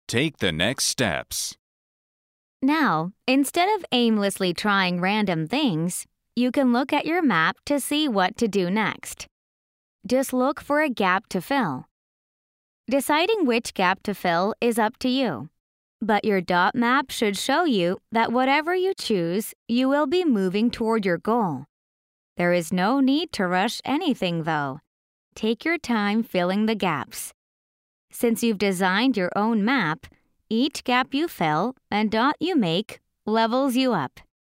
Take the next steps. Now, instead of aimlessly trying random things, you can look at your map to see what to do next. Just look for a gap to fill. Deciding which gap to fill is up to you, but your dot map should show you that whatever you choose, you will be moving toward your goal. There is no need to rush anything, though. Take your time filling the gaps. Since you've designed your own map, each gap you fill and dot you make levels you up.